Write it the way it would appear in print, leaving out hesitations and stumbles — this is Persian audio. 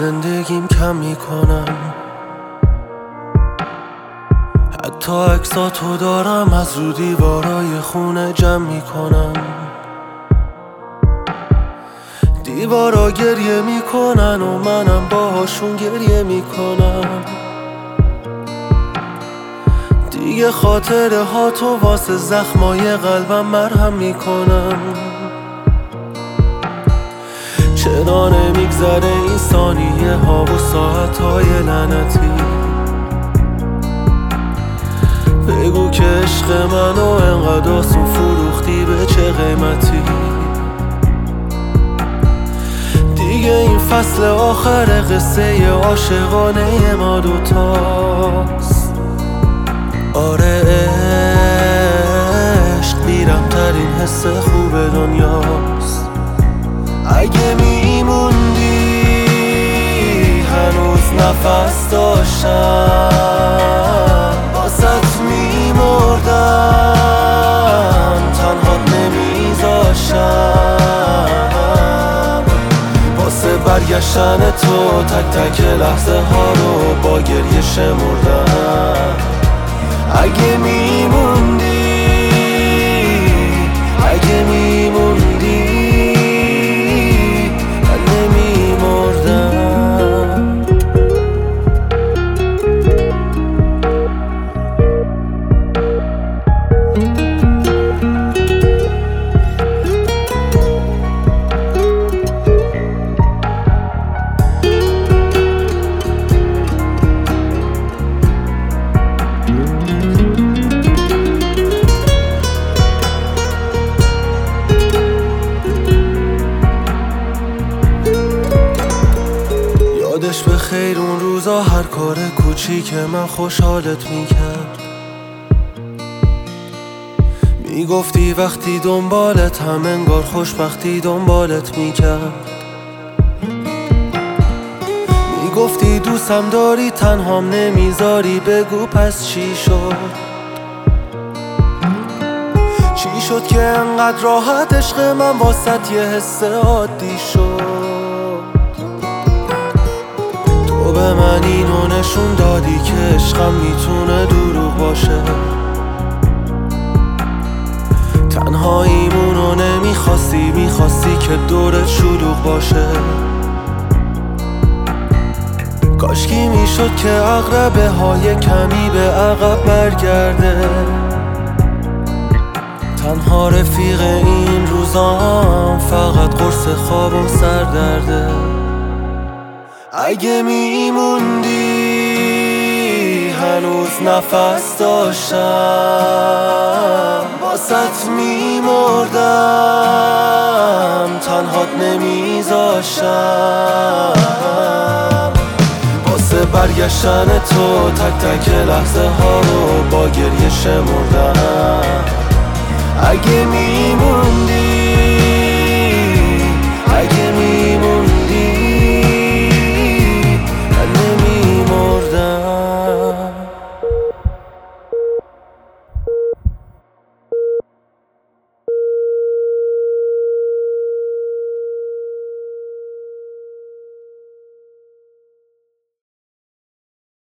زندگیم کم میکنم، حتی عکساتو دارم از رو دیوارای خونه جمع میکنم. دیوارا گریه میکنن و منم باهاشون گریه میکنم. دیگه خاطره ها تو واسه زخمای قلبم مرهم میکنم. چرا نمیگذره این ثانیه ها و ساعت های لعنتی؟ بگو که عشق منو انقدر آسون فروختی، به چه قیمتی؟ دیگه این فصل آخر قصه عاشقانه ما دوتاست. آره عشق بیرم ترین حس خوب دنیاست. اگه میموندی هنوز نفس داشتم، واسط میمردم تنهات نمیذاشتم. واسه برگشتن تو تک تک لحظه ها رو با گریه شمردم. اگه میموندی، اگه میموندی من نمیمردم. یادش به خیر اون روزا هر کار کوچیک من خوشحالت میکرد. میگفتی وقتی دنبالت هم انگار خوشبختی دنبالت میکرد. میگفتی دوستم داری تنهام نمیذاری، بگو پس چی شد؟ چی شد که انقدر راحت عشق من واسط یه حس عادی شد؟ تو به من اینو نشون دادی که عشقم میتونه دروغ باشه. تنهاییمونو نمیخواستی، میخواستی که دورت شلوغ باشه. کاشکی میشد که عقربه های کمی به عقب برگرده. تنها رفیق این روزام فقط قرص خواب و سردرده. اگه میموندی هنوز نفس داشتم، واسط میمردم تنهات نمیذاشتم. واسه برگشتن تو تک تک لحظه ها رو با گریه شمردم. اگه میموندی